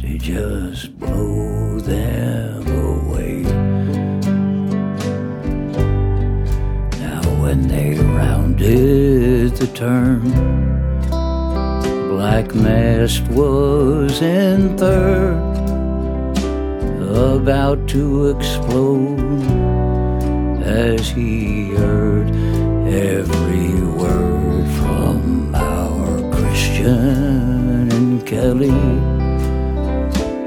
they just blow them away. Now when they rounded the turn, Black Mast was in third, about to explode as he heard every word from our Christian and Kelly.